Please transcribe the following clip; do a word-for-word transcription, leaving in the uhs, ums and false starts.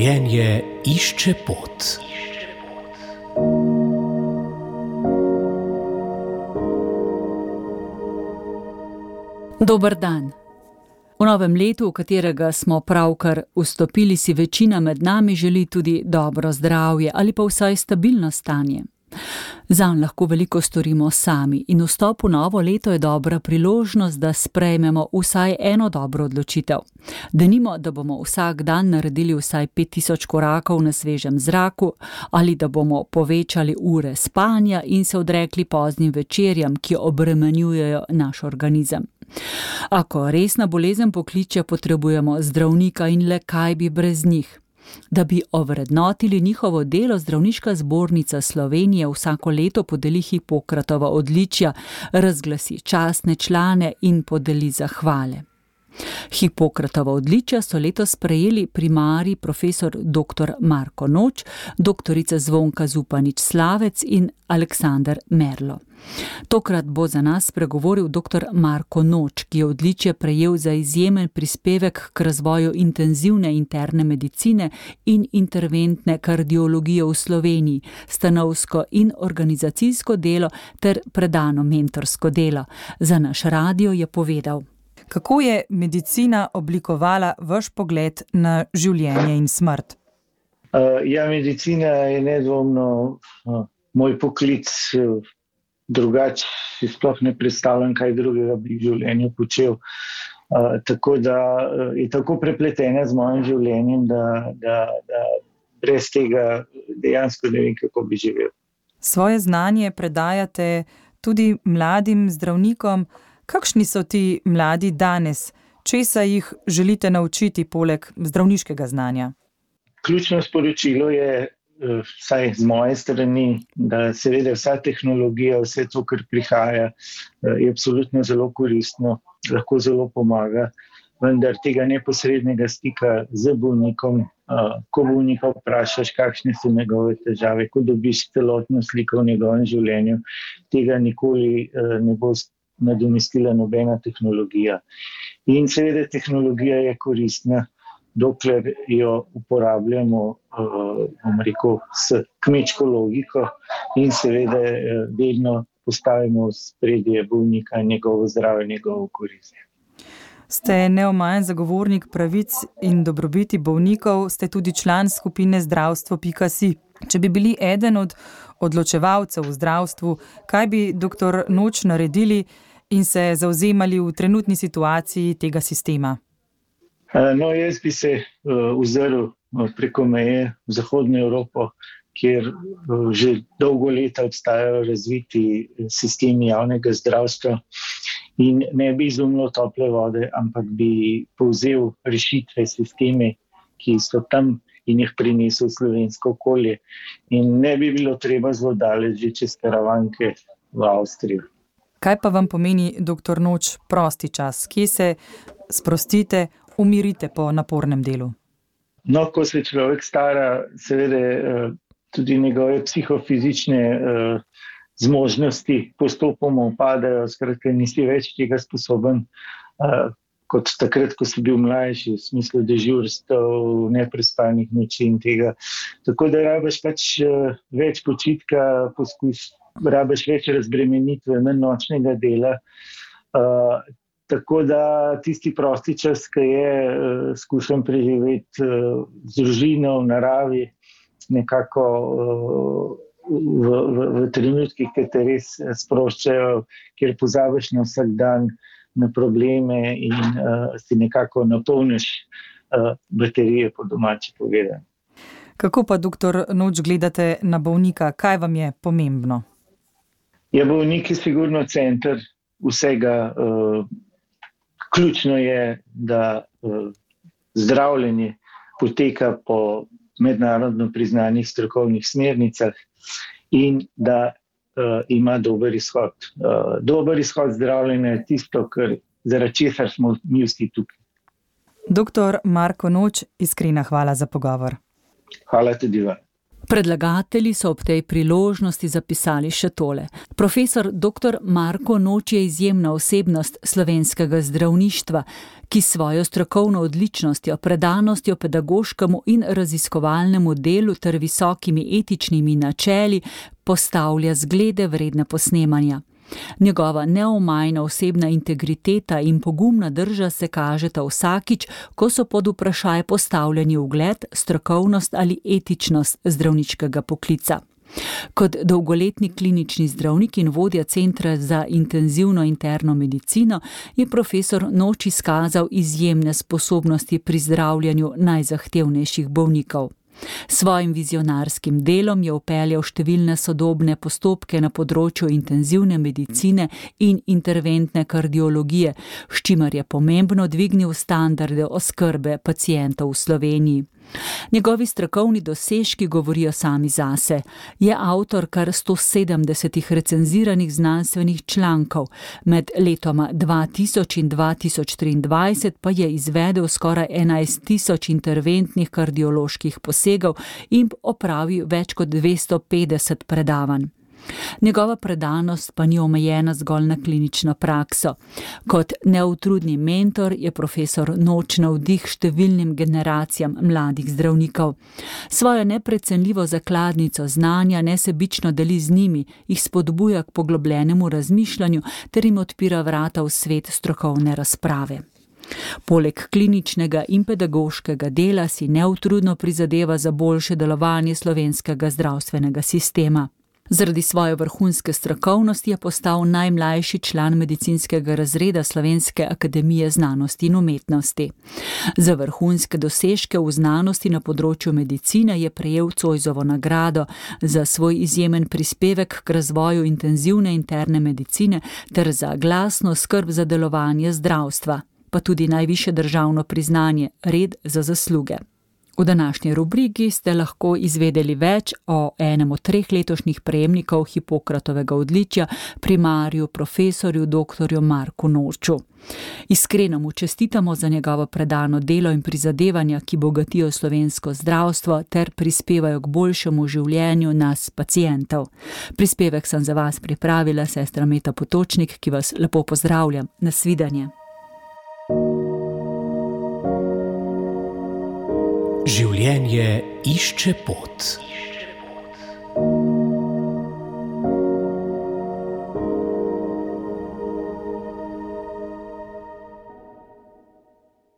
Življenje išče pot. Dober dan. V novem letu, v katerega smo pravkar vstopili, si večina med nami želi tudi dobro zdravje ali pa vsaj stabilno stanje. Zanj lahko veliko storimo sami in vstop v novo leto je dobra priložnost, da sprejmemo vsaj eno dobro odločitev. Denimo, da bomo vsak dan naredili vsaj pet tisoč korakov na svežem zraku ali da bomo povečali ure spanja in se odrekli poznim večerjam, ki obremenjujejo naš organizem. Ako resna bolezen pokliče, potrebujemo zdravnika in le kaj bi brez njih. Da bi ovrednotili njihovo delo, Zdravniška zbornica Slovenije vsako leto podeli Hipokratova odličja, razglasi častne člane in podeli zahvale. Hipokratova odličja so letos prejeli primarij profesor doktor Marko Noč, doktorica Zvonka Zupanič Slavec in Aleksander Merlo. Tokrat bo za nas spregovoril doktor Marko Noč, ki je odličje prejel za izjemen prispevek k razvoju intenzivne interne medicine in interventne kardiologije v Sloveniji, stanovsko in organizacijsko delo ter predano mentorsko delo. Za naš radio je povedal: Kako je medicina oblikovala vaš pogled na življenje in smrt? Uh, ja, medicina je nedvomno uh, moj poklic. Uh, drugače si sploh ne predstavljam, kaj drugega bi v življenju počel. Uh, tako da uh, je tako prepletena z mojim življenjem, da, da, da brez tega dejansko ne vem, kako bi živel. Svoje znanje predajate tudi mladim zdravnikom. Kakšni so ti mladi danes? Česa jih želite naučiti poleg zdravniškega znanja? Ključno sporočilo je, vsaj z moje strani, da seveda vsa tehnologija, vse to, kar prihaja, je absolutno zelo koristno, lahko zelo pomaga, vendar tega neposrednega stika z bolnikom, ko bolnika vprašaš, kakšne so njegove težave, ko dobiš celotno sliko v njegovem življenju, tega nikoli ne bo nadomestila nobena tehnologija. In seveda tehnologija je koristna, dokler jo uporabljamo, bom rekel, s kmečko logiko in seveda vedno postavimo v spredje bolnika, njegovo zdravje, njegovo korist. Ste neomajen zagovornik pravic in dobrobiti bolnikov, ste tudi član skupine zdravstvo pika si. Če bi bili eden od odločevalcev v zdravstvu, kaj bi doktor Noč naredili in se zavzemali v trenutni situaciji tega sistema? No, jaz bi se ozrl preko meje v Zahodno Evropo, kjer že dolgo leta obstajajo razviti sistemi javnega zdravstva in ne bi izumljal tople vode, ampak bi povzel rešitve, sisteme, ki so tam in jih prinesel v slovensko okolje. In ne bi bilo treba zelo daleč že čez Karavanke v Avstriji. Kaj pa vam pomeni, doktor Noč, prosti čas? Kje se sprostite, umirite po napornem delu? No, ko se človek stara, seveda tudi njegove psihofizične zmožnosti postopoma upadajo, skratka nisi več tega sposoben kot takrat, ko si bil mlajši, v smislu dežurstev, neprespanih noči in tega. Tako da rabiš pač več počitka, poskus, rabiš več razbremenitve, manj nočnega dela. Uh, tako da tisti prosti čas, ki je, uh, skušam preživeti uh, z družino v naravi, nekako uh, v, v, v trenutkih, ki te res sproščajo, kjer pozabiš na vsak dan, na probleme in uh, si nekako napolniš uh, baterije, po domače povedano. Kako pa, doktor Noč, gledate na bolnika? Kaj vam je pomembno? Ja, bolnik je sigurno center vsega. Uh, ključno je, da uh, zdravljenje poteka po mednarodno priznanih strokovnih smernicah in da uh, ima dober izhod. Uh, dober izhod zdravljenja je tisto, kar, zaradi česar smo mi vsi tukaj. Doktor Marko Noč, iskrena hvala za pogovor. Hvala tudi vam. Predlagatelji so ob tej priložnosti zapisali še tole. Profesor doktor Marko Noč je izjemna osebnost slovenskega zdravništva, ki svojo strokovno odličnostjo, predanostjo pedagoškemu in raziskovalnemu delu ter visokimi etičnimi načeli postavlja zglede vredne posnemanja. Njegova neomajna osebna integriteta in pogumna drža se kažeta vsakič, ko so pod vprašaj postavljeni ugled, strokovnost ali etičnost zdravniškega poklica. Kot dolgoletni klinični zdravnik in vodja Centra za intenzivno interno medicino je profesor Noč izkazal izjemne sposobnosti pri zdravljenju najzahtevnejših bolnikov. Svojim vizionarskim delom je vpeljal številne sodobne postopke na področju intenzivne medicine in interventne kardiologije, s čimer je pomembno dvignil standarde oskrbe pacientov v Sloveniji. Njegovi strokovni dosežki govorijo sami zase. Je avtor kar sto sedemdesetih recenziranih znanstvenih člankov, med letoma dva tisoč in dva tisoč triindvajset pa je izvedel skoraj enajst tisoč interventnih kardioloških posegov in opravil več kot dvesto petdeset predavanj. Njegova predanost pa ni omejena zgolj na klinično prakso. Kot neutrudni mentor je profesor Noč navdih številnim generacijam mladih zdravnikov. Svojo neprecenljivo zakladnico znanja nesebično deli z njimi, jih spodbuja k poglobljenemu razmišljanju ter jim odpira vrata v svet strokovne razprave. Poleg kliničnega in pedagoškega dela si neutrudno prizadeva za boljše delovanje slovenskega zdravstvenega sistema. Zaradi svoje vrhunske strokovnosti je postal najmlajši član medicinskega razreda Slovenske akademije znanosti in umetnosti. Za vrhunske dosežke v znanosti na področju medicine je prejel Zoisovo nagrado, za svoj izjemen prispevek k razvoju intenzivne interne medicine ter za glasno skrb za delovanje zdravstva, pa tudi najvišje državno priznanje, red za zasluge. V današnji rubriki ste lahko izvedeli več o enem od treh letošnjih prejemnikov Hipokratovega odličja, primarju profesorju doktorju Marku Noču. Iskreno mu čestitamo za njegovo predano delo in prizadevanja, ki bogatijo slovensko zdravstvo ter prispevajo k boljšemu življenju nas pacientov. Prispevek sem za vas pripravila sestra Meta Potočnik, ki vas lepo pozdravljam. Nasvidenje. Življenje išče pot.